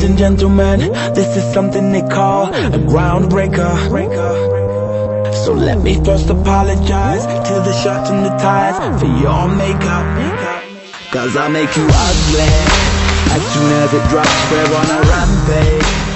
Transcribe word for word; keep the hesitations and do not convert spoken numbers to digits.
Ladies and gentlemen, this is something they call a groundbreaker. So let me first apologize to the shots and the ties for your makeup, cause I make you ugly as soon as it drops. We're on a rampage.